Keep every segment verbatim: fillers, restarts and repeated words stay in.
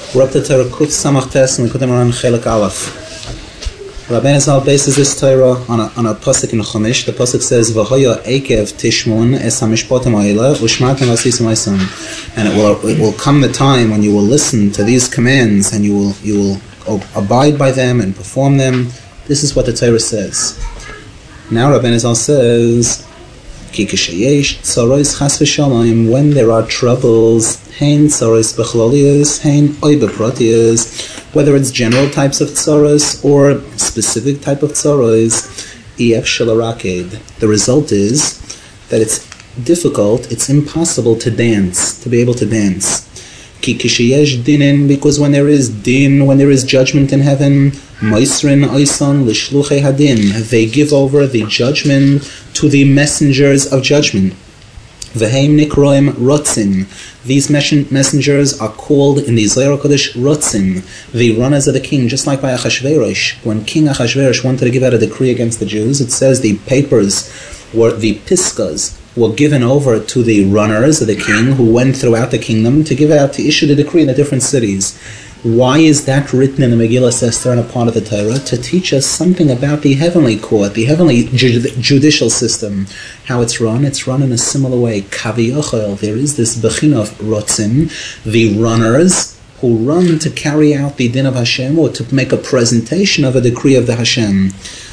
We're up to Torah Kuf Samach Tes, and we put them around Chelek Aleph. Rabbeinu Zal bases this Torah on a, on a pasuk in Chumash. The pasuk says, "V'hoya ekev tishmun es hamishpatim ha'ela u'shmatim v'asisim ha'isam," and it will it will come the time when you will listen to these commands and you will you will abide by them and perform them. This is what the Torah says. Now Rabbeinu Zal says, Ki kishayesh tzaros chas v'shamayim, when there are troubles, hein tzaros b'chlolius, hein oy b'pratius, whether it's general types of tzaros or specific type of tzaros, ef shalaraked. The result is that it's difficult, it's impossible to dance, to be able to dance. Ki kishayesh dinin, because when there is din, when there is judgment in heaven, Moisrin oisan lishluchei hadin, they give over the judgment to the messengers of judgment. V'heim nikroim rotzim, these messengers are called in the Zohar Kodesh rotzim, the runners of the king, just like by Achashverosh. When King Achashverosh wanted to give out a decree against the Jews, it says the papers were the piskas were given over to the runners of the king who went throughout the kingdom to give out, to issue the decree in the different cities. Why is that written in the Megillah Esther and a part of the Torah? To teach us something about the heavenly court, the heavenly ju- judicial system. How it's run? It's run in a similar way. Kaviyachol, there is this bechina of rotzim, the runners who run to carry out the din of Hashem or to make a presentation of a decree of the Hashem.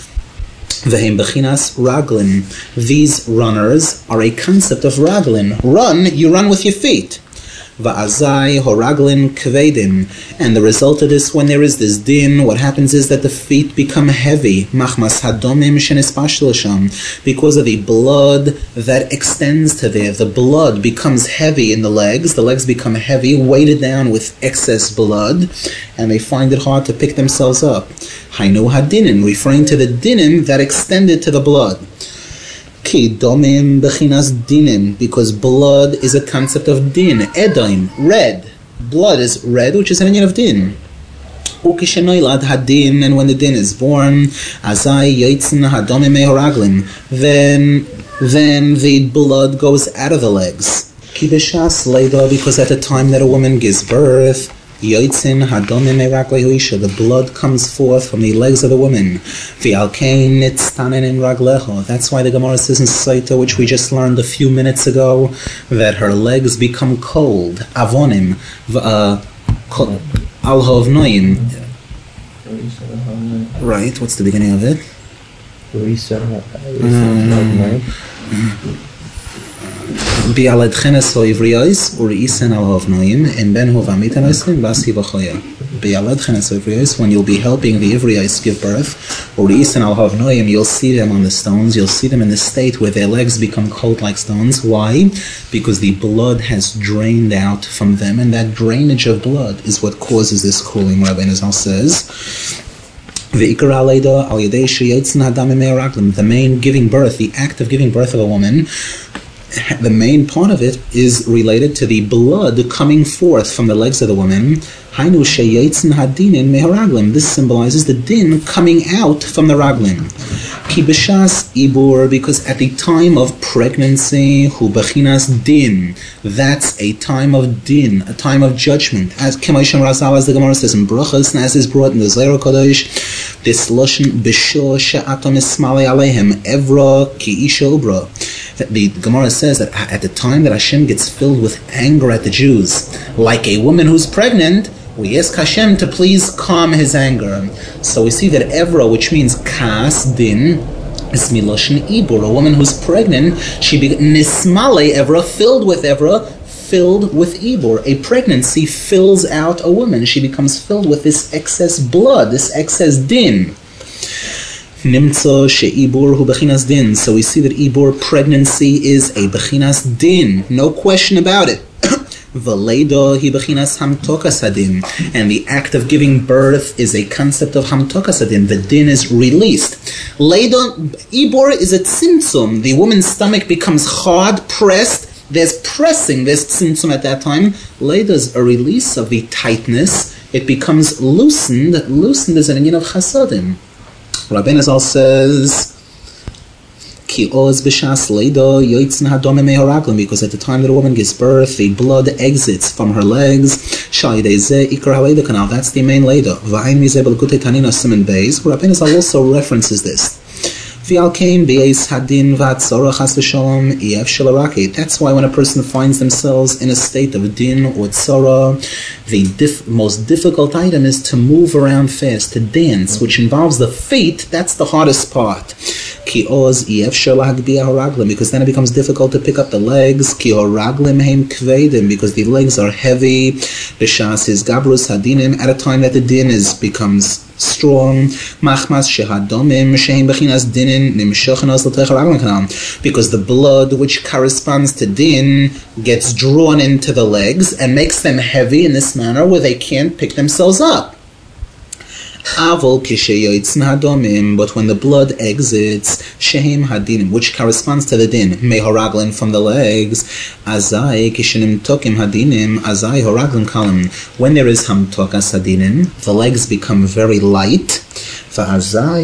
V'heim bechinas raglin. These runners are a concept of raglin. Run, you run with your feet. Va'azai horaglin kvedim, and the result of this, when there is this din, what happens is that the feet become heavy. Machmas hadomim shenispashtel sham, because of the blood that extends to there. The blood becomes heavy in the legs. The legs become heavy, weighted down with excess blood, and they find it hard to pick themselves up. Hainu hadinin, referring to the dinim that extended to the blood. Ki domim bechinas dinim, because blood is a concept of din. Edaim, red. Blood is red, which is an union of din. Ukishenoilad hadin, and when the din is born, azai yoitzin hadomim mehoraglim, then then the blood goes out of the legs. Ki b'shas leida, because at the time that a woman gives birth, Yoitzin hadomim meraklehuisha, the blood comes forth from the legs of the woman. V'alkein nitztanen in ragleho. That's why the Gemara says in Saita, which we just learned a few minutes ago, that her legs become cold. Avonim, alhovnoim. Right. What's the beginning of it? Bi'aladchenes ho'ivrios uri'isen al-hovnoim in ben hovamitanoslim v'asi v'choya. Bi'aladchenes ho'ivrios, when you'll be helping the ivrios give birth, uri'isen al-hovnoim, you'll see them on the stones, you'll see them in the state where their legs become cold like stones. Why? Because the blood has drained out from them, and that drainage of blood is what causes this cooling, Rabbeinu Zal says. The main giving birth, the act of giving birth of a woman, the main part of it is related to the blood coming forth from the legs of the woman. This symbolizes the din coming out from the raglim. Ki b'shas ibur, because at the time of pregnancy, hu bechinas din, that's a time of din, a time of judgment. As K'maisham Razal, as the Gemara says in Brachos, and as is brought in the Zohar Kodesh, this lashon b'shor she'atom ismale alehem evra ki isha ubra. The Gemara says that at the time that Hashem gets filled with anger at the Jews, like a woman who's pregnant, we ask Hashem to please calm his anger. So we see that Evra, which means kas, din, is miloshin ibur. A woman who's pregnant, she be nismale Evra, filled with Evra, filled with ibur. A pregnancy fills out a woman. She becomes filled with this excess blood, this excess din. Nimtzo she'ibur hu bechinas din. So we see that ibur, pregnancy, is a bechinas din. No question about it. V'leido hi bechinas hamtokas hadin. And the act of giving birth is a concept of hamtokas hadin. The din is released. Leido, ibur is a tzimtzum. The woman's stomach becomes hard, pressed. There's pressing, there's tzimtzum at that time. Leido is a release of the tightness. It becomes loosened. Loosened is an union of chasadim. Rabbeinu Zal says, Ki oz b'shas leida yoitzin hadome meharaglim, because at the time that a woman gives birth, the blood exits from her legs. Shaydeze ikar haleida canal. That's the main leida. V'ayin mizebel gute tanina siman beis. Rabbeinu Zal also references this. That's why when a person finds themselves in a state of din or tzara, the dif- most difficult item is to move around fast, to dance, which involves the feet. That's the hardest part. Because then it becomes difficult to pick up the legs. Because the legs are heavy. At a time that the din is becomes strong, because the blood which corresponds to din gets drawn into the legs and makes them heavy in this manner where they can't pick themselves up. But when the blood exits, shehem hadinim, which corresponds to the din, mehoraglin, from the legs, azai kishenim tokim hadinim, azai horaglin kalim. When there is hamtokas hadinim, the legs become very light. And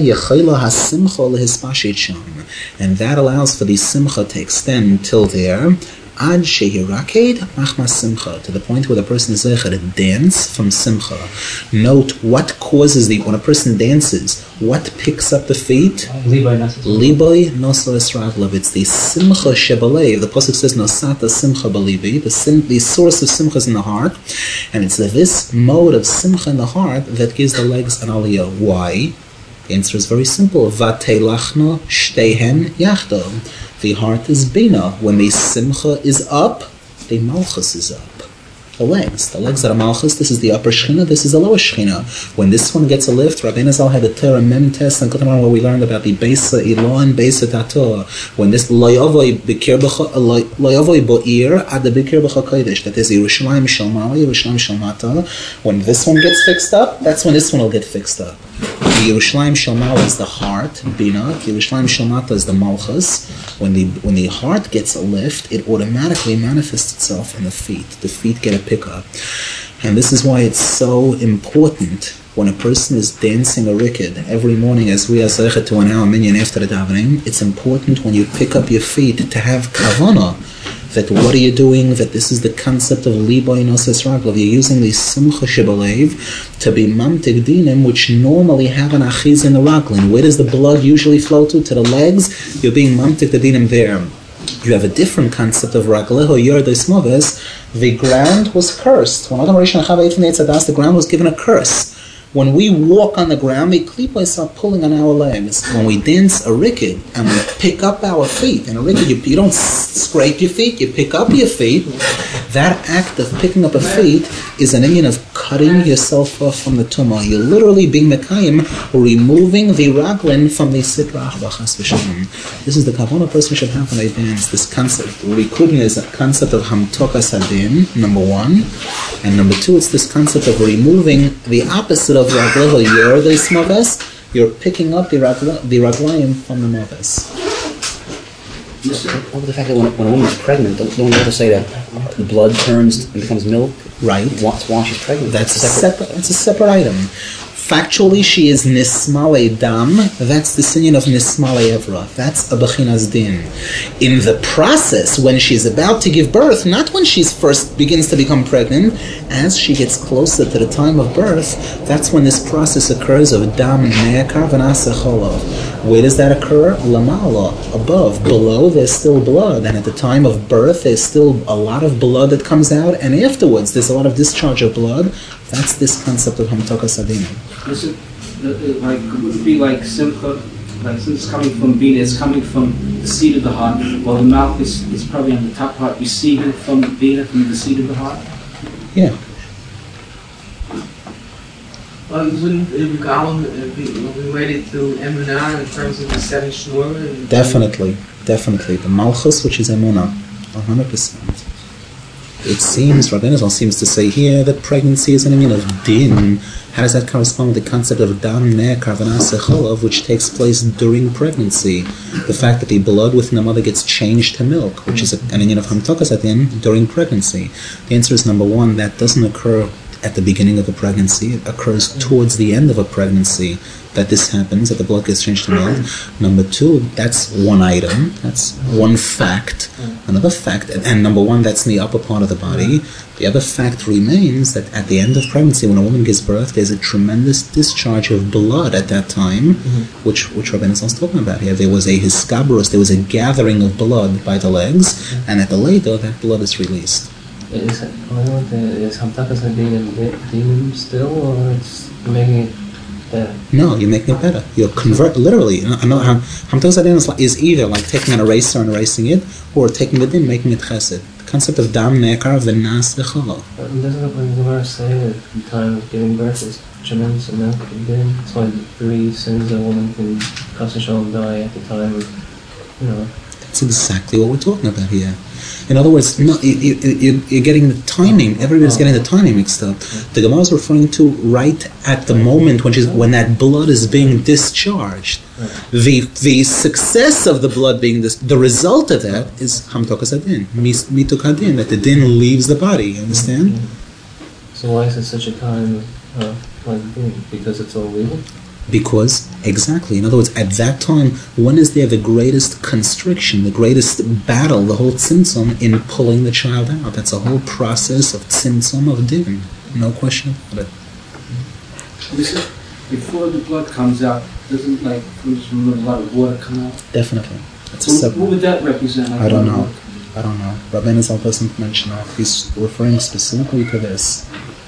that allows for the simcha to extend till there. Ad shehiraked machmas simcha, to the point where the person is zeicher to dance from simcha. Note what causes the, when a person dances, what picks up the feet? Liboy nosos raglav. It's the simcha shebalev. The pasuk says nosata simcha balibi. The sim, the source of simcha is in the heart, and it's this mode of simcha in the heart that gives the legs an aliyah. Why? The answer is very simple. Vatelachna shtehen yachdo. The heart is bina. When the simcha is up, the malchus is up. The legs. The legs that are malchus, this is the upper shechina, this is the lower shechina. When this one gets a lift, Rabbeinu Zal had a Torah mem test and Kotamar where we learned about the Beisa Ilo and Beisa Tato. When this loyavoy b'kir bo'ir ad the b'kir b'cha kodesh, that is Yerushalayim Shalmali, Yerushalayim Shalmata. When this one gets fixed up, that's when this one will get fixed up. The Yerushalayim Shalmala is the heart, Bina. The Yerushalayim Shalmata is the Malchus. When the when the heart gets a lift, it automatically manifests itself in the feet. The feet get a pickup. And this is why it's so important when a person is dancing a rikid every morning, as we are zeichet to an hour minyan after the davening. It's important when you pick up your feet to have kavanah. That what are you doing? That this is the concept of liboy noses raglav. You're using the simcha shebalev to be mamtig dinim, which normally have an achiz in the raglin. Where does the blood usually flow to? To the legs. You're being mamtig the dinim there. You have a different concept of ragleho yordes moves. The ground was cursed. When Adam Rishon Chava ate from the Eitzadas, the ground was given a curse. When we walk on the ground, the klipos are pulling on our legs. When we dance a rikid and we pick up our feet, and a rikid, you, you don't scrape your feet, you pick up your feet. That act of picking up a feet is an inyan of cutting yourself off from the tumah. You're literally being mekayim, removing the raglin from the sitra achbachas v'shalom. This is the kavanah person should have when they dance. This concept, rikudin, is a concept of hamtokas hadin, number one, and number two, it's this concept of removing the opposite of ragleho yordes moves. You're picking up the ragla, the raglayim from the moves. Over the fact that when, when a woman is pregnant, don't, don't we have to say that the blood turns and becomes milk? Right. While, while she's pregnant. That's a separate. That's a separate item. Factually, she is nismale dam. That's the sinyan of nismale evra. That's a bechinas din. In the process, when she's about to give birth, not when she first begins to become pregnant, as she gets closer to the time of birth, that's when this process occurs of dam ne'akar v'naseh cholov. Where does that occur? Lamala, above. Below, there's still blood. And at the time of birth, there's still a lot of blood that comes out. And afterwards, there's a lot of discharge of blood. That's this concept of hamtokas hadinim. Is it, like, would it be like simcha, like since it's coming from bina, it's coming from the seat of the heart, while the mouth is, is probably on the top part, receiving from bina, from the seat of the heart? Yeah. Well, wouldn't Ibn Kalam be related to Emunah in terms of the seven shnur? Definitely, definitely. The Malchus, which is Emunah, one hundred percent. It seems, Rabbeinu Zal seems to say here that pregnancy is an immune of din. How does that correspond with the concept of dam ne'akar v'naseh cholov, which takes place during pregnancy? The fact that the blood within the mother gets changed to milk, which is an immune of hamtokas hadin during pregnancy. The answer is number one, that doesn't occur at the beginning of a pregnancy. It occurs towards the end of a pregnancy that this happens, that the blood gets changed to milk. Number two, that's one item, that's one fact. Another fact, and, and number one, that's in the upper part of the body. The other fact remains that at the end of pregnancy, when a woman gives birth, there's a tremendous discharge of blood at that time, mm-hmm. which which Rabbi Nizal is talking about here. There was a hiskabrus, there was a gathering of blood by the legs, mm-hmm. and at the later, that blood is released. Is, is Hamtakas demon still, or it's making it better? No, you're making it better. You're convert literally. Hamtakas is, is either like taking an eraser and erasing it, or taking the din, making it chesed. The concept of dam nekar v'nas v'chala. Doesn't the Gemara say that the time of giving birth is tremendous amount of din? That's why three sins a woman can cause and die at the time of, you know. That's exactly what we're talking about here. In other words, no, you, you, you're getting the timing. Everybody's getting the timing mixed up. The Gemara is referring to right at the moment when she's, when that blood is being discharged. The the success of the blood being this, the result of that is hamtokas adin, mituk hadin, that the din leaves the body. You understand? So why is it such a time of uh, like din? Because it's all legal? Because, exactly, in other words, at that time, when is there the greatest constriction, the greatest battle, the whole tzimtzum in pulling the child out? That's a whole process of tzimtzum of din. No question about it. Before the blood comes out, doesn't like a lot of water come out? Definitely. That's a what, separate. What would that represent? I don't know. I don't know. Rabbi Nizal doesn't mention that. He's referring specifically to this.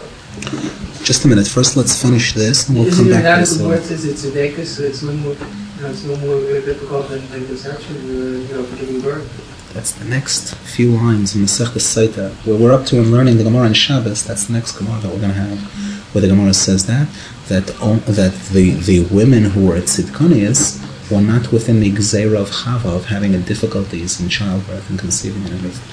Just a minute. First, let's finish this, and we'll Isn't come back to this. Isn't it says it's a dekus, so it's no more, you know, it's no more difficult than like conception, uh, you know, for giving birth? That's the next few lines in Masechtas Saita, where we're up to in learning the Gemara on Shabbos. That's the next Gemara that we're going to have, where the Gemara says that that that the the women who were at Tzidkonius were not within the Gzeira of Chava of having difficulties in childbirth and conceiving and everything.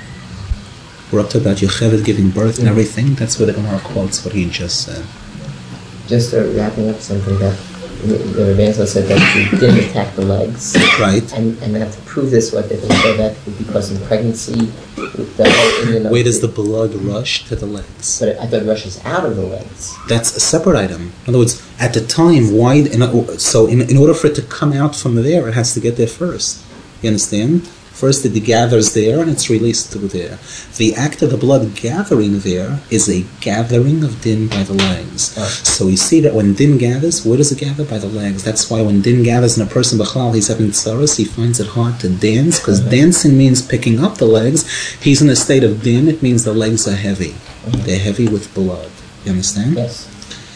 We're up to about Yocheved giving birth and everything. That's where the Gemara quotes what he just said. Just uh, wrapping up something that the, the Rebbe also said that he didn't attack the legs. Right. And and have to prove this, what they say that because in pregnancy, the whole Indian where does the blood rush to the legs? But I thought it rushes out of the legs. That's a separate item. In other words, at the time, why? In, so in, in order for it to come out from there, it has to get there first. You understand? First it gathers there and it's released through there. The act of the blood gathering there is a gathering of din by the legs. Oh. So you see that when din gathers, where does it gather? By the legs. That's why when din gathers in a person, b'chalal, he's having tsaros, he finds it hard to dance, because okay. dancing means picking up the legs. He's in a state of din, it means the legs are heavy. Okay. They're heavy with blood. You understand? Yes.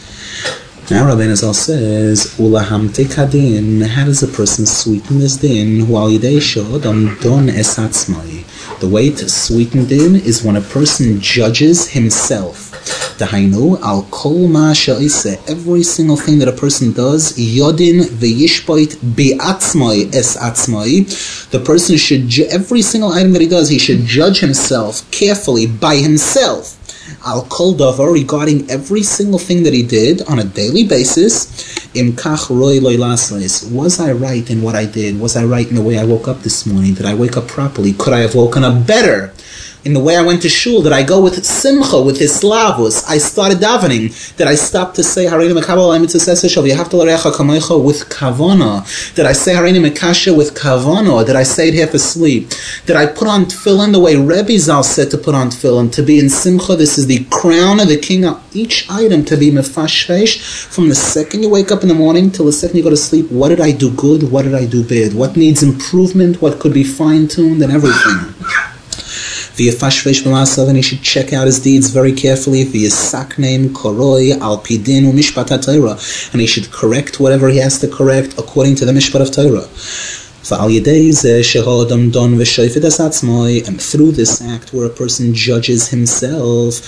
Now Rabbi Nizal says, Ulahamtik hadin, how does a person sweeten this din? While yidei shodam don es atzmai. The way to sweeten din is when a person judges himself. Dahainu al kol ma sha'iseh, every single thing that a person does, yodin v'yishbait bi'atzmai es atzmai. The person should, ju- every single item that he does, he should judge himself carefully by himself. Al kol davar, regarding every single thing that he did on a daily basis. Im kach roi loy lasleis. Was I right in what I did? Was I right in the way I woke up this morning? Did I wake up properly? Could I have woken up better? In the way I went to shul, did I go with simcha, with hislavus? I started davening. Did I stop to say Hareinu Mekabel Alei Mitzvos Esel V'Ahavta L'Reacha Kamocha with kavana? Did I say Hareinu Mekasha with kavana? Did I say it half asleep? Did I put on tefillin the way Rebbe Zal said to put on tefillin? To be in simcha, this is the crown of the king. Each item to be mefashresh from the second you wake up in the morning till the second you go to sleep. What did I do good? What did I do bad? What needs improvement? What could be fine-tuned? And everything. And he should check out his deeds very carefully. And he should correct whatever he has to correct according to the mishpat of Torah. And through this act where a person judges himself,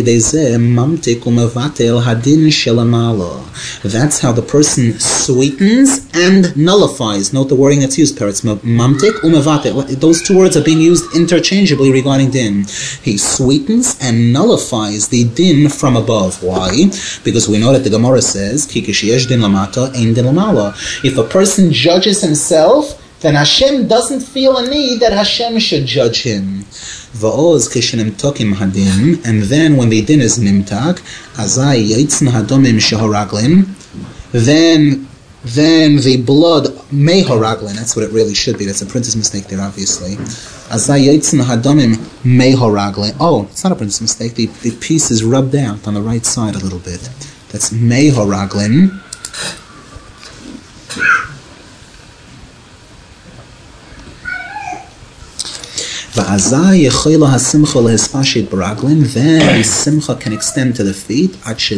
that's how the person sweetens and nullifies. Note the wording that's used, Peretz. Mamtik umevatel. Those two words are being used interchangeably regarding din. He sweetens and nullifies the din from above. Why? Because we know that the Gemara says, if a person judges himself, then Hashem doesn't feel a need that Hashem should judge him. Va'oz kishenimtokim hadin, and then when the din is nimtak, azai yitzn hadomim shehoraglin, then then the blood mehoraglin, that's what it really should be, that's a printer's mistake there obviously. Azai yitzn hadomim mehoraglin. Oh, it's not a printer's mistake, the, the piece is rubbed out on the right side a little bit. That's mehoraglin. Then the simcha can extend to the feet,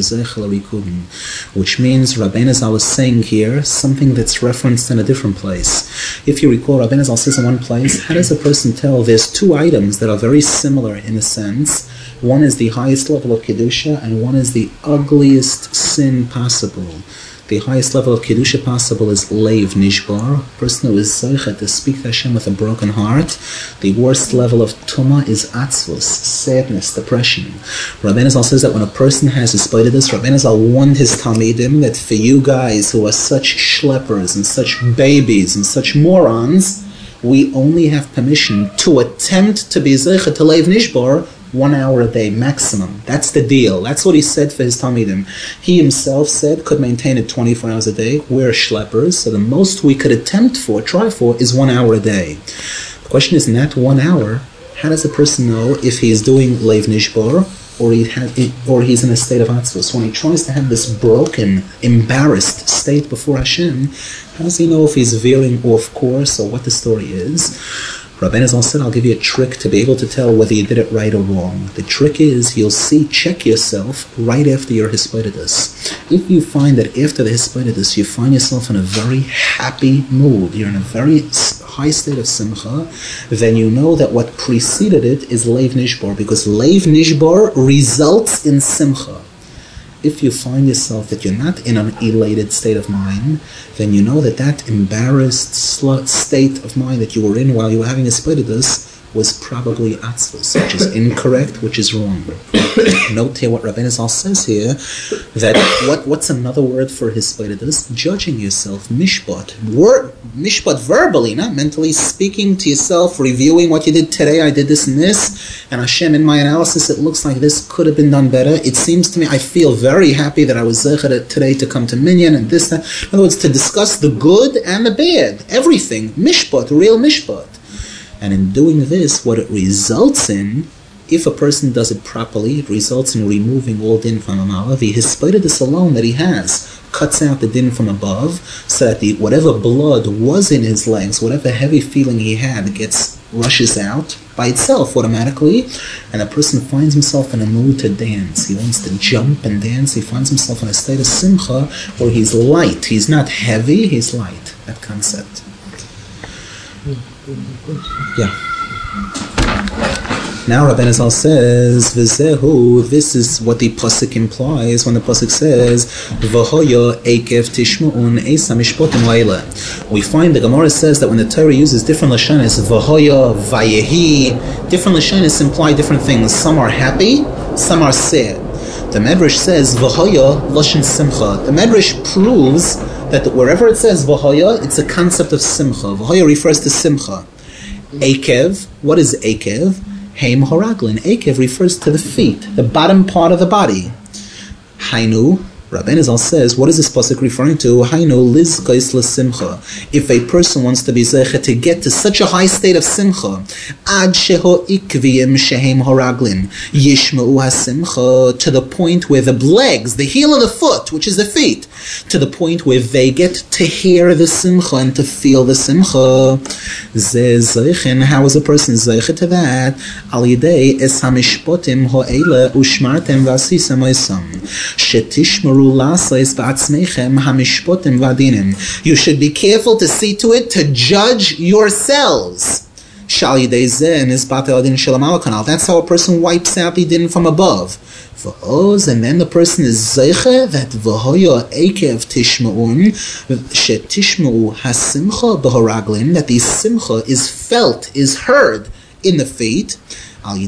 which means Rabbeinu Zal is saying here something that's referenced in a different place. If you recall, Rabbeinu Zal says in one place, how does a person tell there's two items that are very similar in a sense? One is the highest level of Kedusha, and one is the ugliest sin possible. The highest level of Kedusha possible is Leiv Nishbar, a person who is Zoichet to speak to Hashem with a broken heart. The worst level of Tumah is Atzvus, sadness, depression. Rabbeinu Zal says that when a person has Hispaidus, Rabbeinu Zal warned his Talmidim that for you guys who are such schleppers and such babies and such morons, we only have permission to attempt to be Zoichet to Leiv Nishbar one hour a day maximum. That's the deal. That's what he said for his Talmidim. He himself said could maintain it twenty-four hours a day. We're schleppers, so the most we could attempt for, try for, is one hour a day. The question is, in that one hour, how does a person know if he is doing Leiv Nishbar or he had, or he's in a state of Atzvus? When he tries to have this broken, embarrassed state before Hashem, how does he know if he's veering off course or what the story is? Rabbeinu Zal said, I'll give you a trick to be able to tell whether you did it right or wrong. The trick is, you'll see, check yourself right after your Hispaidus. If you find that after the Hispaidus you find yourself in a very happy mood, you're in a very high state of simcha, then you know that what preceded it is Leiv Nishbar, because Leiv Nishbar results in simcha. If you find yourself that you're not in an elated state of mind, then you know that that embarrassed sl- state of mind that you were in while you were having a Hispaidus was probably Atzvus, which is incorrect, which is wrong. Note here what Rabbeinu Zal says here, that what, what's another word for Hispaidus? Judging yourself, mishpat. Word, mishpat verbally, not mentally, speaking to yourself, reviewing what you did today, I did this and this, and Hashem, in my analysis, it looks like this could have been done better. It seems to me, I feel very happy that I was zeichet today to come to Minyan and this, that. In other words, to discuss the good and the bad, everything, mishpat, real mishpat. And in doing this, what it results in, if a person does it properly, it results in removing all din from Amala. The Hispaidus alone that he has cuts out the din from above, so that the whatever blood was in his legs, whatever heavy feeling he had, gets rushes out by itself automatically, and a person finds himself in a mood to dance. He wants to jump and dance. He finds himself in a state of simcha where he's light. He's not heavy, he's light. That concept. Yeah. Now Rabbeinu Zal says, V'zehu, this is what the pasuk implies when the pasuk says, V'hoya ekev tishmu'un esa mishpotim la'ila. We find the Gemara says that when the Torah uses different lashonos, V'hoya, Vayehi, different lashonos imply different things. Some are happy, some are sad. The Medrash says, V'hoya lashon simcha. The Medrash proves that wherever it says V'hoya, it's a concept of simcha. V'hoya refers to simcha. Ekev, what is Ekev? Heim Horaglin. Ekev refers to the feet, the bottom part of the body. Hainu, Rabbeinu Zal says, what is this pasuk referring to? Hainu lizkais l'simcha. If a person wants to be zeichet to get to such a high state of simcha, ad sheho ikviyim shehem horaglin, yishma'u hasimcha, to the point where the legs, the heel of the foot, which is the feet, to the point where they get to hear the simcha and to feel the simcha. Ze zeichin, how is a person zeichet to that? Al yidei es hamishpotim ho'ele ushmartem v'asisem oisam, shetishmaru you should be careful to see to it to judge yourselves. That's how a person wipes out the din from above. And then the person is zeiche that v'hoya ekev tishma'un shetishma'u hasimcha b'horaglin, that the simcha is felt, is heard in the feet. Through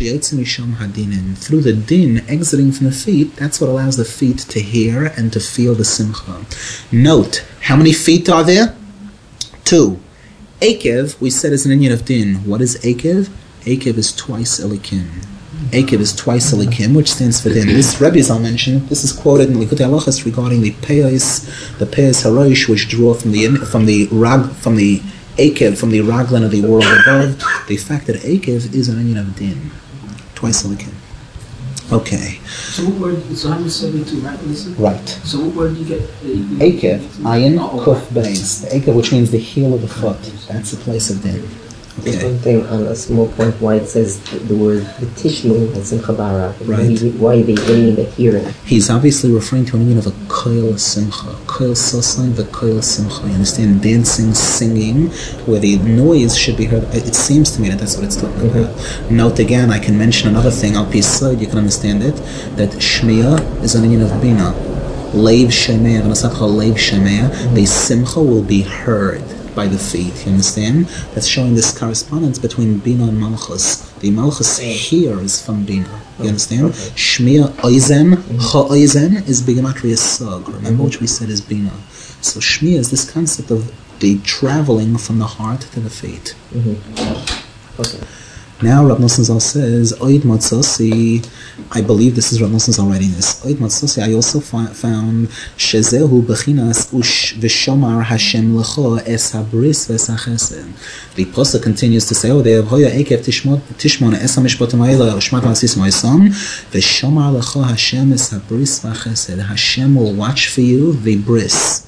the din exiting from the feet, that's what allows the feet to hear and to feel the simcha. Note, how many feet are there? Two. Ekev, we said, is an inyan of din. What is Ekev? Akev is twice Elikim. Akev is twice Elikim, which stands for din. This Rebbe Zal mentioned, this is quoted in Likutei Halachos regarding the Peyos, the Peyos Harosh, which draw from the from the rag from the Akev, from the Raglan of the world above, the fact that Akev is an onion of din. Twice Elikim. Okay. So what word, so how do you say the two, right? Listen? Right. So what word do you get? Uh, you- Akev, ayin, Oh, kuf, beis. The Akev, which means the heel of the foot. That's the place of din. There's Okay. one thing on a small point why it says the, the word Tishmu and Simcha Bara. Right. Why they bring the hearing. He's obviously referring to an union of a koil simcha, koil sosain, the koil simcha. You understand? Dancing, singing, where the noise should be heard. It seems to me that that's what it's talking Mm-hmm. about. Note again, I can mention another thing. Al pisod, you can understand it. That shmiya is an union of bina. Leiv shemea, v'nasatcha leiv shemea. The simcha will be heard by the feet. You understand? That's showing this correspondence between Bina and Malchus. The Malchus here is from Bina. You understand? Shmiya Oizen, Ha-Oizen is Bigamatria Sag. Remember which we said is Bina. So Shmiya is this concept of the traveling from the heart to the feet. Mm-hmm. Okay. Now Rav Nosson Zal says, Oid Matzosi, I believe this is Rav Nosson Zal writing this. Oid Matzosi, I also fi- found, Shezehu Bechinas Ush V'Shomar Hashem Lecho Es HaBris V'Es HaChesed. The Pasuk continues to say, Oh, they have Hoya Ekev Tishmon Es HaMishpatim Ha'ila Ushmat HaSis Moisam V'Shomar Lecho Hashem Es HaBris V'Chesed. Hashem will watch for you the bris.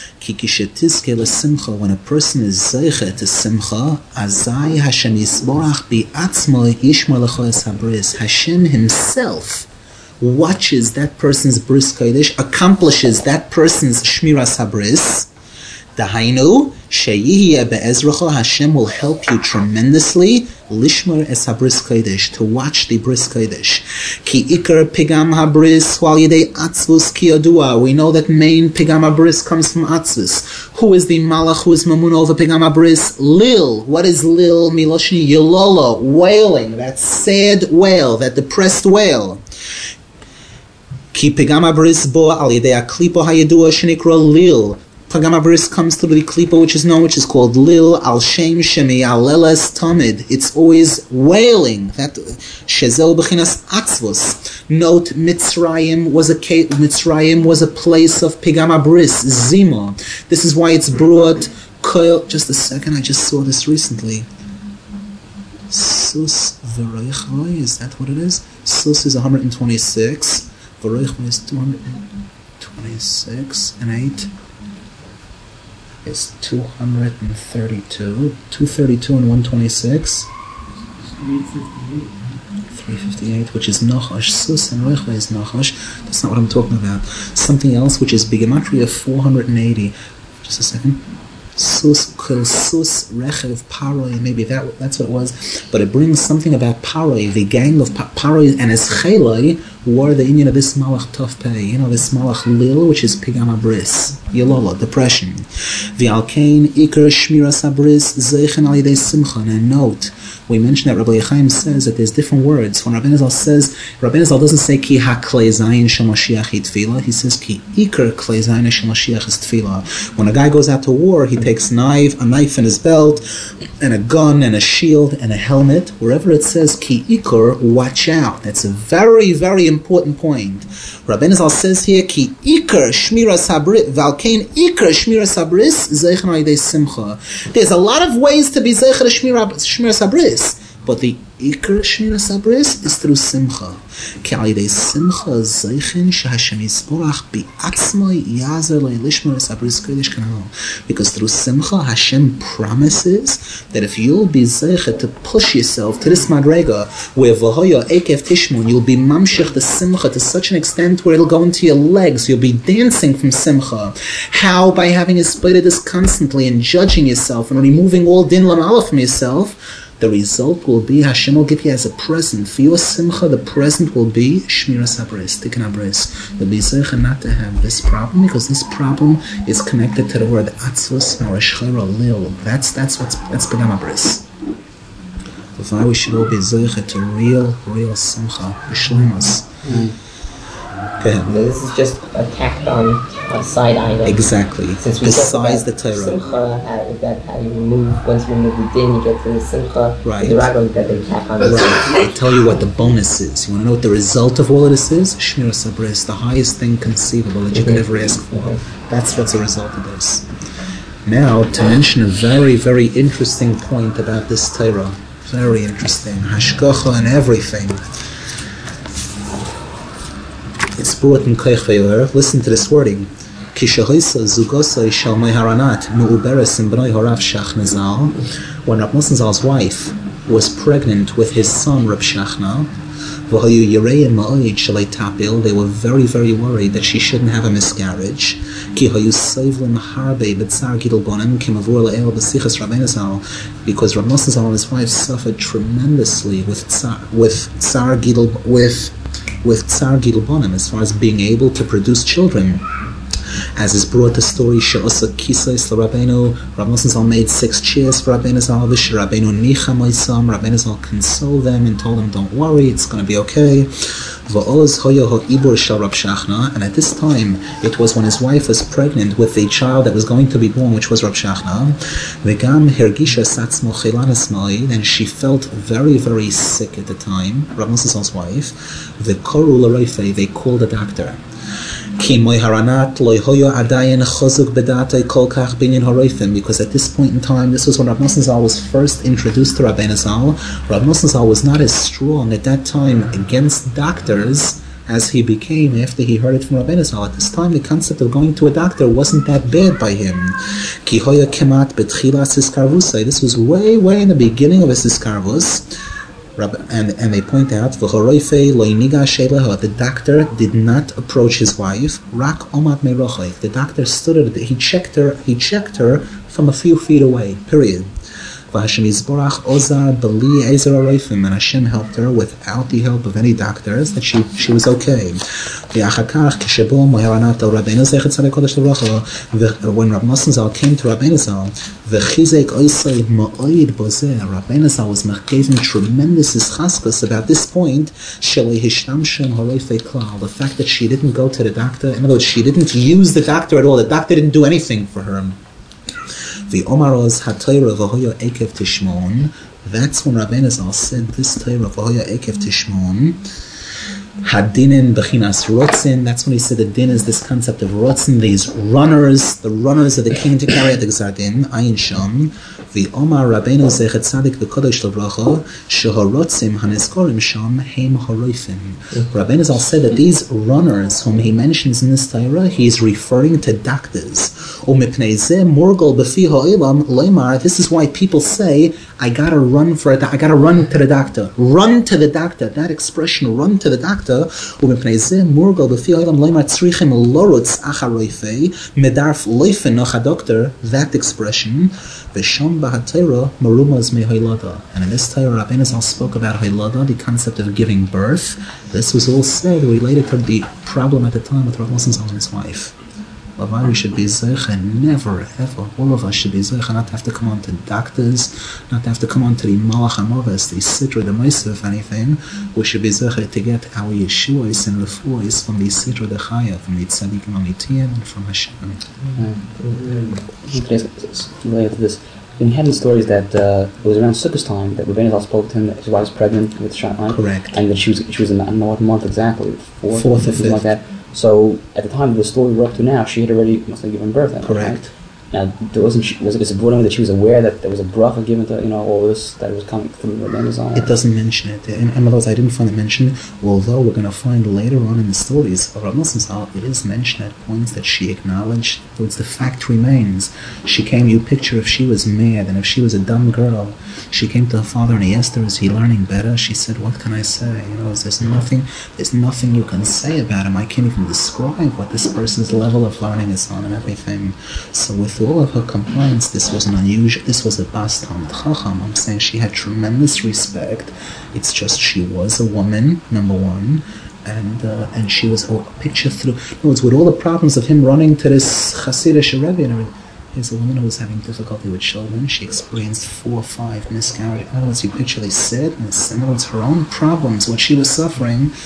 When a person is zeiche to simcha, azai Hashem yisborach bi'atzmo yishmor lecho es habris. Hashem himself watches that person's bris kodesh, accomplishes that person's shmiras habris. Dahainu sheyihye be'ezracha, Hashem will help you tremendously lishmor es habris kodesh, to watch the bris kodesh. Ki ikar pigam habris wal yedei atzvus ki yadua. We know that main pigam habris comes from atzvus. Who is the malach who is mamun over pigam habris? Lil. What is lil? Miloshni yilolo, wailing, that sad wail, that depressed wail. Ki pigam habris bo al yedei aklipo hayadua shenikra lil. Pagam Habris comes through the klipa, which is known, which is called Lil Al Shem Shemi Aleles Tamid. It's always wailing. That Shezel Bechinas Atzvos. Note, Mitzrayim was a Mitzrayim was a place of Pagam Habris, Zima. This is why it's brought. Just a second, I just saw this recently. Sus V'Reichoi, is that what it is? Sus is one hundred twenty-six. V'Reichoi is two hundred twenty-six and eight. Is two hundred thirty-two. two thirty-two and one twenty-six. three fifty-eight, which is Nachash. Sus and Reichwe is Nachash. That's not what I'm talking about. Something else, which is Bigamatria four hundred eighty. Just a second. Sus, Kil, Sus, Rechev, Paroi, maybe that that's what it was. But it brings something about Paroi, the gang of pa- Paroi and his Chelai were the Indian of this Malach Tov Pei, you know, this Malach Lil, which is Pigam Abris, Yololo, depression. V'alkein, Iker, Shmiras Abris, Zeichen al Yidei Simchan. And note, we mentioned that Rabbi Yechaim says that there's different words. When Rabbi Nizal says, Rabbi Nizal doesn't say Ki ha-klei zayin shel Mashiach hi tefillah, he says Ki Iker klei zayin shel Mashiach is tefillah. When a guy goes out to war, he takes knife, a knife in his belt, and a gun, and a shield, and a helmet. Wherever it says Ki Iker, watch out. That's a very, very important point. Rabbi Nizal says here Ki Iker shmiras habris, Valkein Iker shmiras habris, zeichen al yidei simcha. There's a lot of ways to be zeichen shmiras habris. But the Iker Shmiras Habris is through Simcha. Ki al yidei Simcha zeichen shehashem yisborach bi'atzmai yazer le'lishmiras Habris kodesh kanal. Because through Simcha, Hashem promises that if you'll be zeichet to push yourself to this madrega, where v'hoya ekev tishmon, you'll be mamshich the Simcha to such an extent where it'll go into your legs. You'll be dancing from Simcha. How? By having exploited this constantly and judging yourself and removing all din lamala from yourself. The result will be Hashem will give you as a present. For your simcha, the present will be Shmiras Habris, Tikkun Habris. You'll be zeicha not to have this problem because this problem is connected to the word Atzvus, Noreshchera, Lil. That's that's what's that's Pagam Habris. That's why we should all be zeicha to real, real simcha, B'shleimus. Mm. Go ahead. This is just a tacked on a side item. Exactly. Since we Besides the talked Torah. about Simcha, how, is that how you remove, once you remove the din, you get to the Simcha. Right. The Rago that they tack on the Right. I tell you what the bonus is. You want to know what the result of all of this is? Shmira Sabris, the highest thing conceivable that you could ever ask for. That's what's a result of this. Now, to mention a very, very interesting point about this Torah. Very interesting. Hashgacha and everything. It's brought in Koich Ve'or. Listen to this wording. Kishahoisa zugosai shel meharanat mu'uberes in b'noi harav Shachna Zal. When Rav Nosson Zal's wife was pregnant with his son Rav Shachna, v'hayu yireim ma'oid shalei tapil, they were very, very worried that she shouldn't have a miscarriage. Ki hayu seivlim harbe b'tzar gidol bonim kimavur le'el b'sichas Rabbeinu Zal, because Rav Nosson Zal and his wife suffered tremendously with tzar, with tzar gidol, with with Tsar Gidol Bonim, as far as being able to produce children. As is brought the story, She'osa Kisais LaRabbeinu, Rav Nosson Zal made six chairs for Rabbeinu Zal, Vish Rabbeinu Nicha Moisam, Rabbeinu Zal consoled them and told them, don't worry, it's going to be okay. Va'oz Hoya Ha'ibur Shel Rav Shachna, and at this time, it was when his wife was pregnant with the child that was going to be born, which was Rav Shachna. V'gam Hergisha Satzmo Chilanas Mai, and she felt very, very sick at the time, Rav Nosson Zal's wife. V'koru l'roifei, they called a doctor. Because at this point in time, this was when Rav Nosson Zal was first introduced to Rabbeinu Zal. Rav Nosson Zal was not as strong at that time against doctors as he became after he heard it from Rabbeinu Zal. At this time, the concept of going to a doctor wasn't that bad by him. This was way, way in the beginning of his iskarvus. And, and they point out, the doctor did not approach his wife. Rak omat merochai. The doctor stood at it. He checked her. He checked her from a few feet away. Period. And Hashem helped her without the help of any doctors, that she she was okay. When Rav Nosson Zal came to Rabbeinu Zal, Rabbeinu Zal was giving tremendous ischaskas about this point, the fact that she didn't go to the doctor. In other words, she didn't use the doctor at all. The doctor didn't do anything for her. The Omaros HaTorah v'hoya ekev tishmon. That's when Rabbeinu Zal said this Torah v'hoya ekev tishmon. Hadinin b'chinas rotzin. That's when he said the din is this concept of rotzin. These runners, the runners of the king to carry out the gzar din. Ayin sham. The Omar Rabbeinu Zechet Tzadik v'Kodesh L'Bracha sheharotzim hanizkorim sham heim haroifim. Rabbeinu Zal said that these runners whom he mentions in this Torah, he is referring to doctors. Umipnei zeh morgol b'fi ha'olam leimar. This is why people say, I gotta run for a do- I gotta run to the doctor. Run to the doctor. That expression, run to the doctor. Umipnei zeh morgol b'fi ha'olam leimar tzrichim lorutz acharoifei medarf loifen noch a doctor. That expression. V'sham b'haTorah marumaz me'hoilada. And in this Torah, Rabbeinu Zal spoke about hoilada, the concept of giving birth. This was all said related to the problem at the time with Rav Nosson Zal and his wife. But we should be zeicha, never, ever, all of us should be zeicha, not to have to come on to doctors, not to have to come on to the malach hamaves, the sidra, the ma'aseh, if anything. We should be zeicha to get our yeshuas and refuahs from the sidra, the chaya, from the tzadikim amitiyim, and from Hashem. Related to this, we had in stories that uh, it was around Sukkot time that Rabbeinu Zal spoke to him that his wife was pregnant with Shatline. Correct. And that she was she was in, I don't know what month exactly, fourth, Fourth or something fifth. like that. So at the time of the story we're up to now, she had already must have given birth. Then, Correct. Right? Now, there wasn't she, was it, is it brought in that she was aware that there was a bracha given to, you know, all this that was coming from Rabbeinu Zal? It doesn't mention it. In, in other words, I didn't find it mentioned, although we're going to find later on in the stories of Rav Nosson Zal, it is mentioned at points that she acknowledged. So it's the fact remains. She came, you picture if she was mad and if she was a dumb girl, she came to her father and he asked her, is he learning better? She said, what can I say? You know, there's nothing, there's nothing you can say about him. I can't even describe what this person's level of learning is on and everything. So with all of her complaints, this was an unusual, this was a bas Talmid Chacham. I'm saying she had tremendous respect. It's just she was a woman, number one, and uh, and she was a picture through. In other words, with all the problems of him running to this Hasidic Rebbe and everything, here's a woman who was having difficulty with children. She experienced four or five miscarriages. In other words, you picture the sadness. In other words, her own problems, what she was suffering.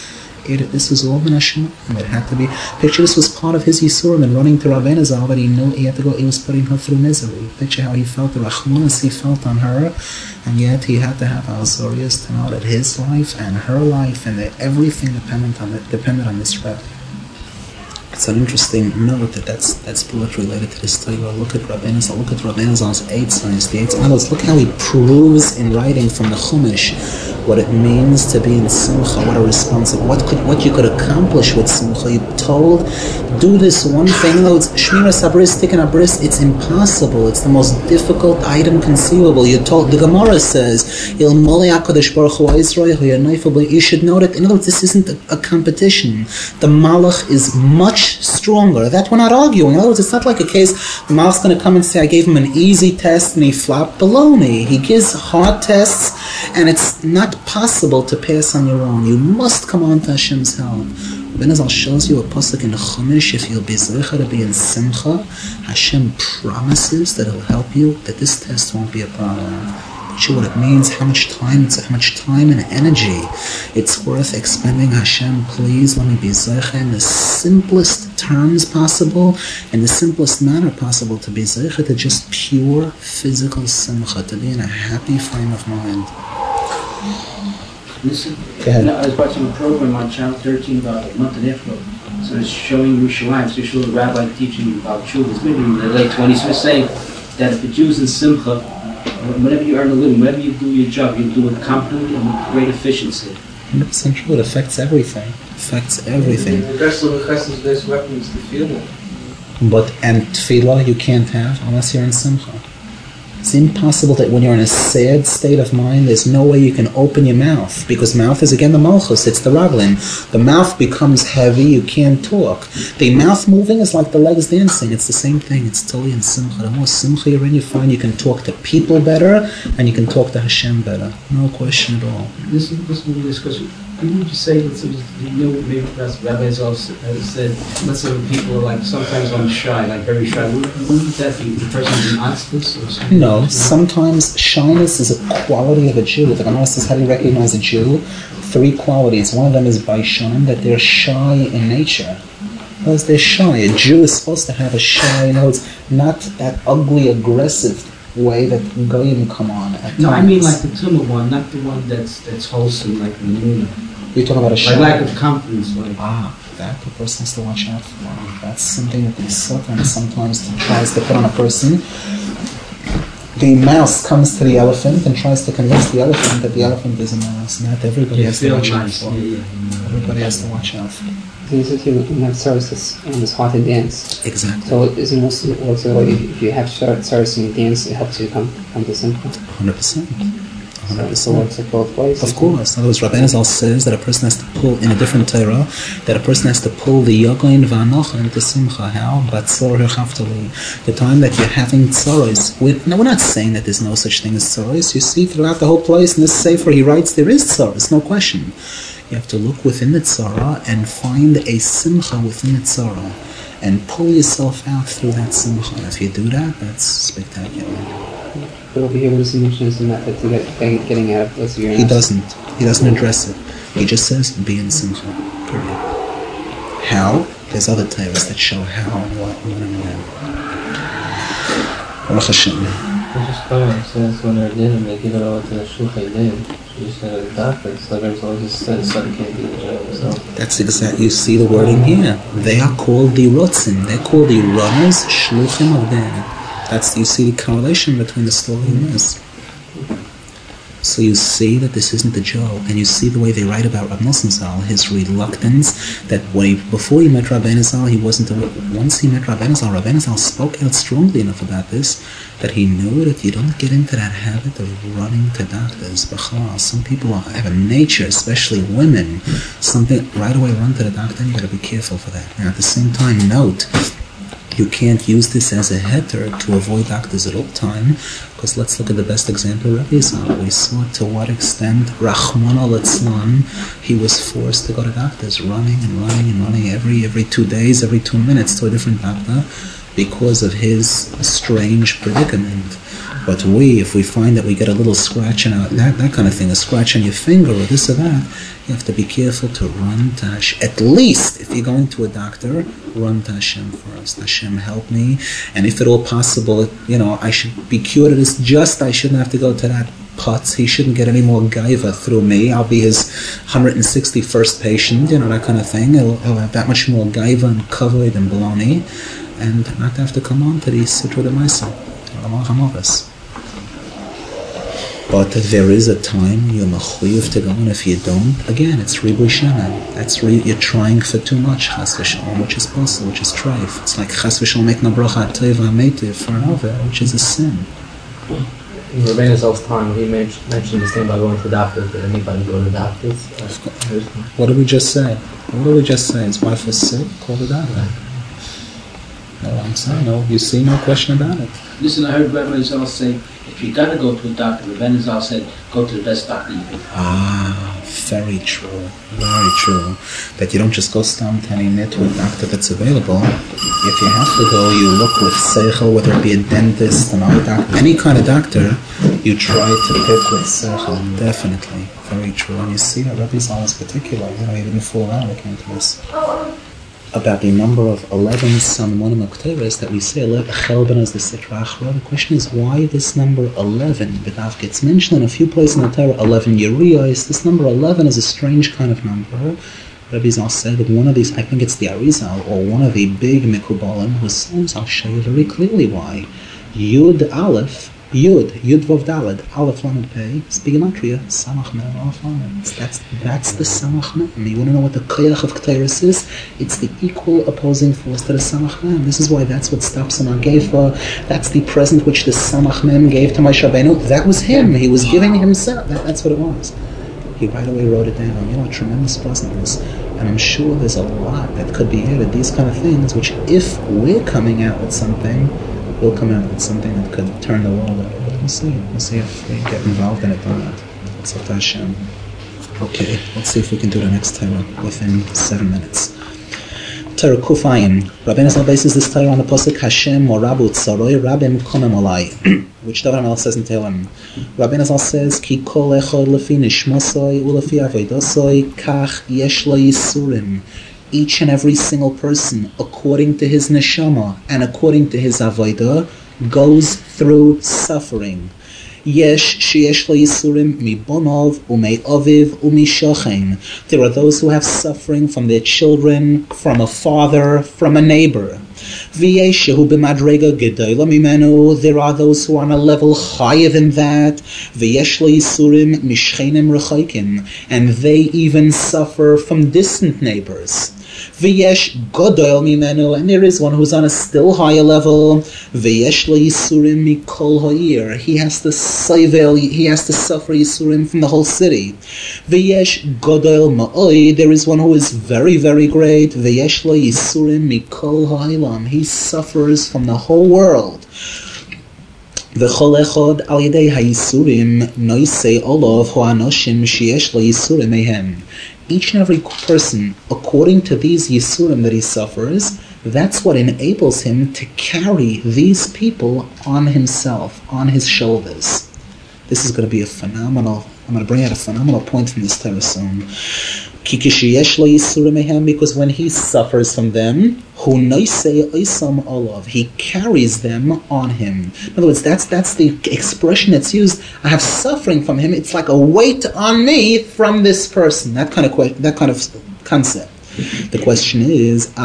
It, this was all min Hashem. It had to be. Picture this was part of his Yisurim and running to Rabbeinu Zal, but he knew he had to go. He was putting her through misery. Picture how he felt, the rachmanis he felt on her, and yet he had to have Azorius to know that his life and her life and that everything dependent on it depended on this Rebbe. It's an interesting note that that's that's bullet related to this Torah. Look at Rabbeinu Zal. Look at Rabbeinu Zal's eight signs, the eight signs. Look how he proves in writing from the Chumash what it means to be in Simcha. What a responsibility. What could what you could accomplish with Simcha. You're told, do this one thing. No, it's Shmiras Abris, Tikkun Abris. It's impossible. It's the most difficult item conceivable. You're told. The Gemara says, Il Moli HaKadosh Baruch Hu Yisrael. You should know that. In other words, this isn't a, a competition. The Malach is much stronger. That we're not arguing. In other words, it's not like a case the Malach's going to come and say, I gave him an easy test and he flopped below me. He gives hard tests and it's not possible to pass on your own. You must come on to Hashem's help. Rabbeinu Zal shows you a pasuk in the Chumash. If you'll be zeicha to be in Simcha, Hashem promises that He'll help you, that this test won't be a problem. Sure, what it means, how much time, it's how much time and energy it's worth expending. Hashem, please let me be zeicha in the simplest terms possible, in the simplest manner possible, to be zeicha to just pure physical simcha, to be in a happy frame of mind. Listen, no, I was watching a program on Channel thirteen about a month and a half ago. So it's showing Yerushalayim, so it's a rabbi teaching about Jews. It's maybe in the late twenties. He was saying that if the Jews in Simcha, whenever you earn a living, whenever you do your job, you do it competently and with great efficiency. one hundred percent true. It affects everything. It affects everything. The best of the chesed's best weapon is the feeling. But, and tefillah you can't have unless you're in Simcha. It's impossible that when you're in a sad state of mind, there's no way you can open your mouth, because mouth is again the malchus, it's the raglim. The mouth becomes heavy, you can't talk. The mouth moving is like the legs dancing, it's the same thing, it's totally in simcha. The more simcha you're in, you find you can talk to people better, and you can talk to Hashem better. No question at all. This is this will be discussion. Wouldn't you say that you know maybe that's Rabbi Zal said, let's say when people are like sometimes I'm shy, like very shy, wouldn't that be the person's an obstacle or something? No, sometimes shyness is a quality of a Jew. The Gemara says, how do you recognize a Jew? Three qualities. One of them is baishan, that they're shy in nature. Because they're shy. A Jew is supposed to have a shy, you know, it's not that ugly, aggressive way that goyim come on at No, times. I mean like the tumor one, not the one that's that's wholesome, like the moon. You're talking about a shy. Like lack of confidence, like. Ah, that the person has to watch out for. That's something that the Satan sometimes tries to put on a person. The mouse comes to the elephant and tries to convince the elephant that the elephant is a mouse. Not everybody Yeah, has to watch out nice. for. Yeah, yeah. Everybody has to watch out for. If you have services and it's hard to dance. Exactly. So isn't also also if you have service and you dance, it helps you come come to Simcha. one hundred percent. one hundred So it percent. works like both ways. Of course. In other words, Rabbeinu Zal says that a person has to pull, in a different Torah, that a person has to pull the Yogain V'Anocha into Simcha. How? Batzor Chaftali. The time that you're having tzoros. No, we're not saying that there's no such thing as tzoros. You see throughout the whole place in this Sefer, he writes there is tzoros, no question. You have to look within the tzara and find a simcha within the tzara and pull yourself out through that simcha. If you do that, that's spectacular. But over here, what does he mention as the method to get, getting out of this? He doesn't. He doesn't address it. He just says, be in simcha. Period. How? There's other Torahs that show how and what and when and when. Baruch Hashem. It's just funny, it says when they're dead and they give it over to the shulchan dead. She just said the doctor, so there's all just said son can't be the jail, so. That's exactly, you see the wording here. They are called the rotzim. They're called the runners, shluchim of them. That's, you see the correlation between the story and this. So you see that this isn't the Joe, and you see the way they write about Rav Nosson Zal, his reluctance, that when he, before he met Rabbeinu Zal, he wasn't, a, once he met Rabbeinu Zal, Rabbeinu Zal spoke out strongly enough about this, that he knew that you don't get into that habit of running to doctors. B'chal, some people have a nature, especially women, something, right away run to the doctor, and you gotta be careful for that. Now at the same time, note, you can't use this as a heter to avoid doctors at all time, because let's look at the best example, Rabbi Zal. We saw to what extent, Rachmana litzlan, he was forced to go to doctors, running and running and running every every two days, every two minutes to a different doctor, because of his strange predicament. But we, if we find that we get a little scratch and that, that kind of thing, a scratch on your finger or this or that, you have to be careful to run to Hashem. At least, if you're going to a doctor, run to Hashem first. Hashem, help me. And if at all possible, you know, I should be cured of this just, I shouldn't have to go to that putz. He shouldn't get any more gaiva through me. I'll be his one hundred sixty-first patient, you know, that kind of thing. He'll, he'll have that much more gaiva and kavod and baloney, and not have to come on to these Sitra D'Maisa. But there is a time you're mechuyev to go, and if you don't, again, it's ribuy shemen. That's re- you're trying for too much, chas v'shalom, which is possible, which is treif. It's like chas v'shalom make no bracha teva meitiv for an over, which is a sin. In Rabbeinu Zal's time, he mentioned, mentioned this thing about going to the doctors. Did anybody go to the doctors? Uh, what did we just say? What did we just say? His wife was sick, call the doctor. No, I'm saying, no, you see, no question about it. Listen, I heard Rabbi Zal say, if you gotta go to a doctor, Rabbi Zal said, go to the best doctor you can find. Ah, very true, very true. That you don't just go stam to any net to a doctor that's available. If you have to go, you look with seichel, whether it be a dentist, another doctor, any kind of doctor, you try to pick with seichel. Definitely, very true. And you see that Rabbi Zal is particular, you know, he didn't fool around when it came to this. About the number of eleven Salmonim Okteres that we say, Chelben as the Sitra Achra. The question is why this number eleven, B'daf, gets mentioned in a few places in the Torah, eleven Yeriyos. This number eleven is a strange kind of number. Rabbi Zal said that one of these, I think it's the Arizal, or one of the big Mekubalim, who says, I'll show you very clearly why. Yud Aleph, Yud, Yud Vav Daled, Aleph Lamed Pei, it's Bigematria, Samach Mem, Aleph Lamed. That's, that's the Samach Mem. You want to know what the Koyach of Kteris is? It's the equal opposing force to the Samach Mem. This is why that's what stops him on Geifa. That's the present which the Samach Mem gave to Moshe Rabbeinu. That was him. He was giving himself. That, that's what it was. He right away wrote it down. You know, a tremendous presence. And I'm sure there's a lot that could be added, these kind of things, which if we're coming out with something, we'll come out with something that could turn the world over. But we'll see. We'll see if we get involved in it or not. It's up to Hashem. Okay, let's see if we can do the next Torah within seven minutes. Torah Kufayim. Rabbeinu Zal bases this Torah on the pasuk Hashem Morabu Tzaroi Rabim Komem Olai, which David HaMelech says in Tehillim. Rabbeinu Zal says Ki Kol Echad Lefi Nishmosoi Ulefi Avoidosoi Kach Yesh Lo Yisurim. Each and every single person, according to his neshama and according to his avodah, goes through suffering. Yesh sheyesh lo yisurim mi bonov umei aviv umi shochem. There are those who have suffering from their children, from a father, from a neighbor. V'yesh shehu b'madrega gedola mimenu. There are those who are on a level higher than that. V'yesh lo yisurim mishchenim rechaikim, and they even suffer from distant neighbors. V'yesh godol mimenu, and there is one who's on a still higher level. V'yesh lo yisurim mikol ha'ir. He has to saivel, he has to suffer yisurim from the whole city. V'yesh godol ma'oi, there is one who is very, very great. V'yesh lo yisurim mikol ha'ilam. He suffers from the whole world. V'chol echad al yedei ha'yisurim noisei olav ho'anoshim sheyesh lo yisurim mehem. Each and every person, according to these yisurim that he suffers, that's what enables him to carry these people on himself, on his shoulders. This is going to be a phenomenal, I'm going to bring out a phenomenal point from this Torah soon. Because when he suffers from them, he carries them on him. In other words, that's that's the expression that's used. I have suffering from him. It's like a weight on me from this person. That kind of que- that kind of concept. The question is,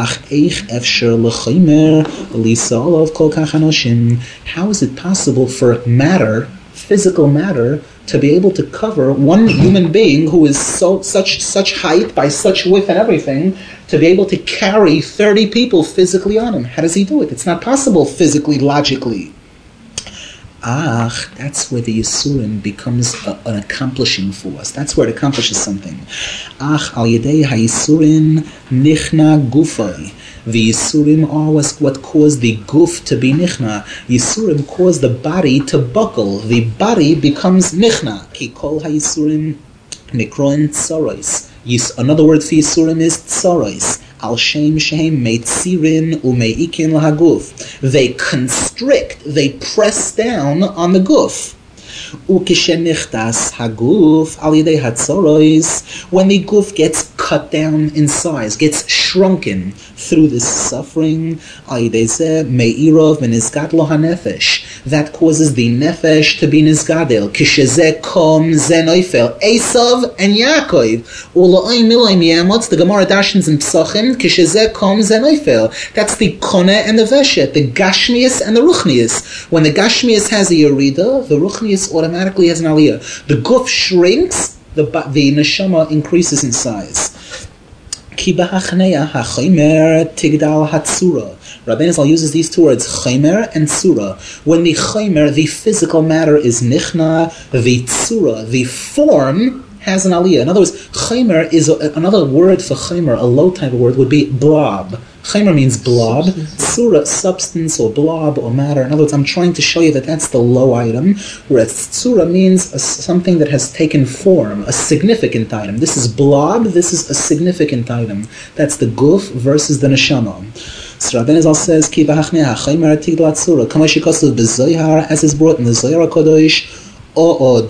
how is it possible for matter, physical matter, to be able to cover one human being who is so such such height, by such width and everything, to be able to carry thirty people physically on him? How does he do it? It's not possible physically, logically. Ah, that's where the Yisurim becomes a, an accomplishing force. That's where it accomplishes something. Ah, al yedei ha-Yisurim nichna gufay. The Yisurim are what caused the guf to be nichna. Yisurim cause the body to buckle. The body becomes nichna. Ki kol ha-Yisurim nikroin tsarois. Another word for Yisurim is tsarois. Al shem shehem meitzirin umeikin lahaguf. They constrict, they press down on the guf. Ukishenichtas haguf al yedei hatzorois, when the guf gets cut down in size, gets shrunken through this suffering, al yedei zeh meirov v'nizgad lo hanefesh, that causes the nefesh to be nizgadel. Kishezeh kom zeh noifel, Esav and Yaakov. Ulo'ay miloy miyamot, the Gemara dashins in Psachim, kishezeh kom zeh noifel. That's the koneh and the veshet, the gashmias and the ruchnias. When the gashmias has a yerida, the ruchnias automatically has an aliyah. The guf shrinks, the the neshama increases in size. Ki b'hachneya ha'chaymer tigdal hatzura. Rabbeinu Zal uses these two words, chaymer and tzura. When the chaymer, the physical matter, is nichna, the tzura, the form, has an aliyah. In other words, chaymer is a, another word for chaymer, a low type of word, would be blob. Chaymer means blob, tzura, substance or blob or matter. In other words, I'm trying to show you that that's the low item, whereas tzura means a, something that has taken form, a significant item. This is blob, this is a significant item. That's the guf versus the neshama. So Rabbeinu Zal says, Ki b'hachneya ha'chaymer tigdal hatzura, kama shekosov b'zoyhar, as is brought in the Zohar HaKadosh, a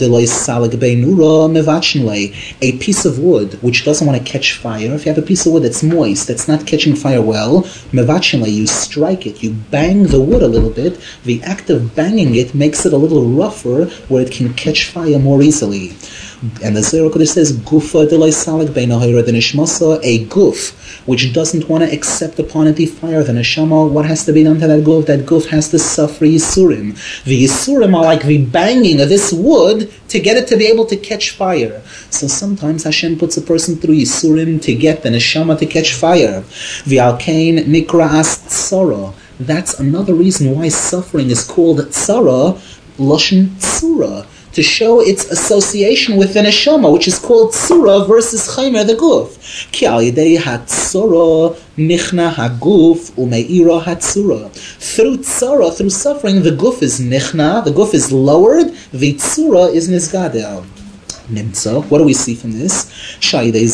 piece of wood which doesn't want to catch fire. If you have a piece of wood that's moist, that's not catching fire well, you strike it, you bang the wood a little bit. The act of banging it makes it a little rougher where it can catch fire more easily. And the Zohar HaKadosh says, Gufa delay salik beinohira the nishmasa, a guf which doesn't want to accept upon it the fire, the neshama, what has to be done to that guf? That guf has to suffer yisurim. The yisurim are like the banging of this wood to get it to be able to catch fire. So sometimes Hashem puts a person through yisurim to get the neshama to catch fire. V'alkein nikra as tzara. That's another reason why suffering is called tzara, lashon tzura, to show its association with the neshama, which is called tzura versus chaymer, the guf. Ki al yedei hatzura nichna haguf umeira hatzura. Through tzara, through suffering, the guf is nichna, the guf is lowered, the tzura is nizgadel. Nimtza. What do we see from this? Through the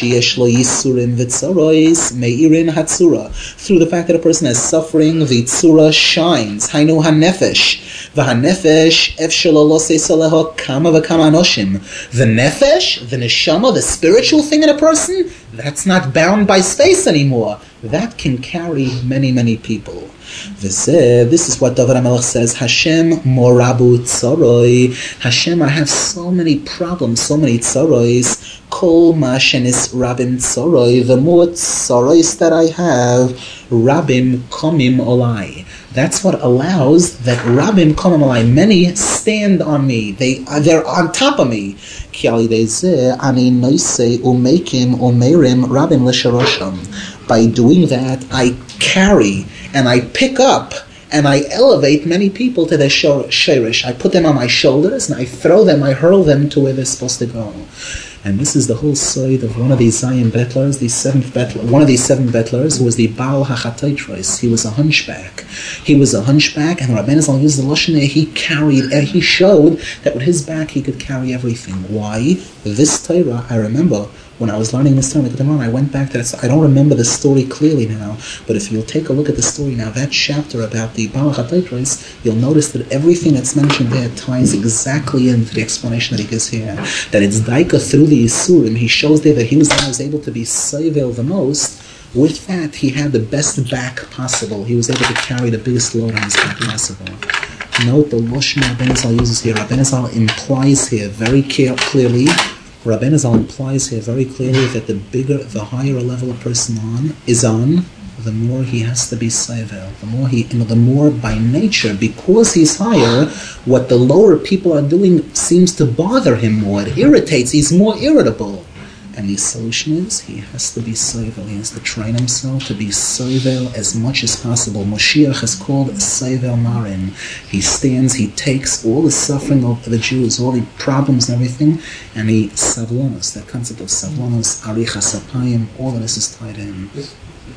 fact that a person has suffering, the tzura shines. Hainu hanefesh. V'hanefesh efshelo lo seisaleho kama v'kama anoshim. The nefesh, the neshama, the spiritual thing in a person, that's not bound by space anymore. That can carry many, many people. This is what David HaMelech says, Hashem morabu tzaroi. Hashem, I have so many problems, so many tzarois. Kol ma shenis rabim tzaroi. The more tzarois that I have, rabim komim olai. That's what allows that rabim komim olai. Many stand on me. They, they're on top of me. Ki al yidei zeh ani noisei umekim umerim rabim l'sharosham. By doing that, I carry and I pick up and I elevate many people to their shirish. I put them on my shoulders and I throw them, I hurl them to where they're supposed to go. And this is the whole side of one of these Zion Betlers, the seventh Betler, one of these seven Betlers, who was the Baal HaChataytros. He was a hunchback. He was a hunchback, and Rabbeinu Zal used the Lashon, he carried, he showed that with his back he could carry everything. Why? This Torah, I remember, when I was learning this Torah, I went back to that. I don't remember the story clearly now, but if you'll take a look at the story now, that chapter about the Baal HaChataytros, you'll notice that everything that's mentioned there ties exactly into the explanation that he gives here. That it's Daika through the Yisurim. He shows there that he was the one who was able to be Sovel the most. With that, he had the best back possible. He was able to carry the biggest load on his back possible. Note the Lashon Rabbeinu Zal uses here. Rabbeinu Zal implies here very clearly. Rabbeinu Zal implies here very clearly that the bigger, the higher a level a person on is on, the more he has to be Sovel. The more he, you know, the more by nature, because he's higher, what the lower people are doing seems to bother him more. It irritates. He's more irritable. And the solution is he has to be Sovel. He has to train himself to be Sovel as much as possible. Moshiach is called Sovel Marin. He stands, he takes all the suffering of the Jews, all the problems and everything, and he savlonos. That concept of savlonos, arichas apayim, all of this is tied in.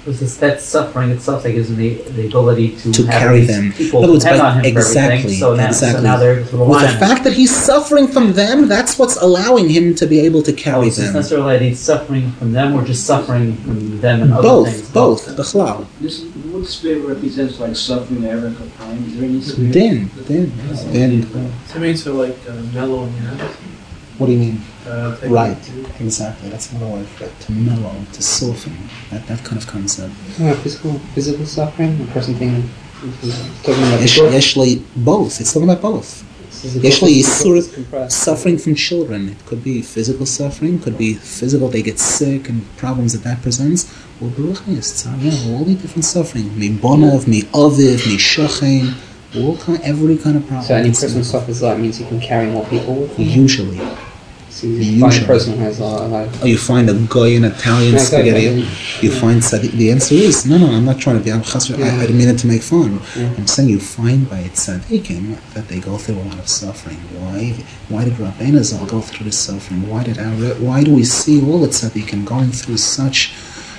It's just that suffering itself that gives them the, the ability to, to have carry these them. people In other words, depend by- on him exactly, for everything. So now, exactly. so now they're able to rely With the on him. fact that he's suffering from them, that's what's allowing him to be able to Oh, carry it's not them. necessarily that he's suffering from them or just suffering from them and other Both, things. both, B'chlal. This is what spirit represents, like suffering, Eric, or pain. Is there any spirit? Din, din, din. To me, so like uh, mellow in your hands. What do you mean? Uh, take Right, it- exactly. That's another word for it. To mellow, to soften. That that kind of concept. Uh, physical, physical suffering, a person thinking, talking about Yesh, yeshli, both. It's talking about both. Yeshli Yisur, suffering from children. It could be physical suffering, could be physical, they get sick and problems that that presents. Or Baruchnis, yeah, all the different suffering. Mi bonav, mi aviv, mi shochein, all kind, every kind of problem. So any person who suffers that means he can carry more people with him? Usually. So you find a Usually. person who has uh, like... Oh, you find a guy in Italian Yeah, spaghetti. exactly. You find tzaddik. The answer is no, no. I'm not trying to be. I'm chas- I, I didn't mean it to make fun. Yeah. I'm saying you find by tzaddikim that they go through a lot of suffering. Why? Why did Rabbeinu Zal go through this suffering? Why did our? Why do we see all the tzaddikim going through such?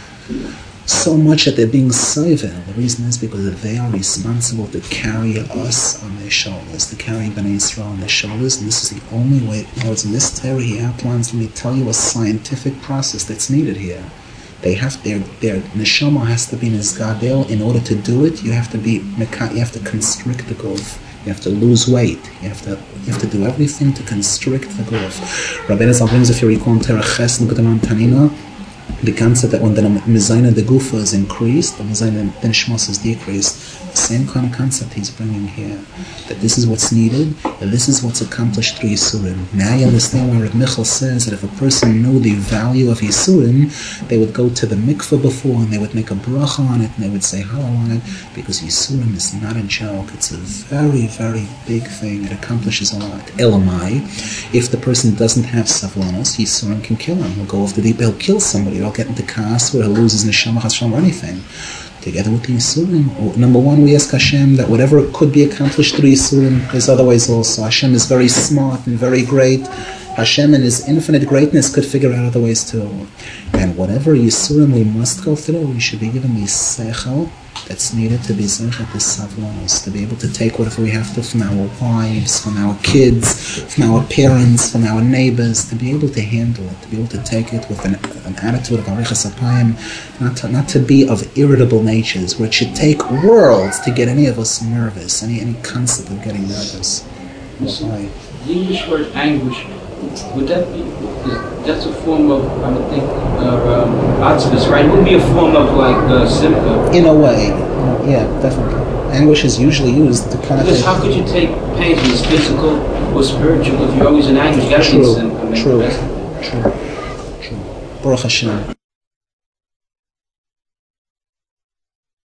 So much that they're being sovel. The reason is because they are responsible to carry us on their shoulders, to carry Bnei Yisrael on their shoulders, and this is the only way. In other words, in this Torah, he outlines, let me tell you, a scientific process that's needed here. They have their their neshama has to be nizgadel. In order to do it, you have to be meka- you have to constrict the guf. You have to lose weight. You have to you have to do everything to constrict the guf. Rabbeinu Zal brings, if you recall, Terach Ches L'Gutaman Tanina, the concept that when the mezayna the gufa is increased, the mezayna the neshmas is decreased. The same kind of concept he's bringing here. That this is what's needed, and this is what's accomplished through Yisurim. Now you understand why Reb Michal says that if a person knew the value of Yisurim, they would go to the mikveh before and they would make a bracha on it and they would say halal on it, because Yisurim is not a joke. It's a very, very big thing. It accomplishes a lot. Elamai, if the person doesn't have savlanos, Yisurim can kill him. He'll go off the deep, he'll kill somebody, he'll get into chaos where he'll lose his neshama chashem or anything. Together with the Yisurim. Number one, we ask Hashem that whatever could be accomplished through Yisurim, there's other ways also. Hashem is very smart and very great. Hashem in His infinite greatness could figure out other ways too. And whatever Yisurim we must go through, we should be given the seichel that's needed to be zeichet the savlanos, to be able to take whatever we have to from our wives, from our kids, from our parents, from our neighbors, to be able to handle it, to be able to take it with an, an attitude of arichas apayim, not to, not to be of irritable natures, where it should take worlds to get any of us nervous, any any concept of getting nervous. Why? The English word anguish, would that be, is, that's a form of, I would think, uh, um, atzvus, right? It would be a form of like uh, simcha. In a way, yeah, definitely. Anguish is usually used to kind of. Because how could you take pain from this physical or spiritual if you're always in anguish? You gotta be True, simcha. true, true, true. Baruch Hashem.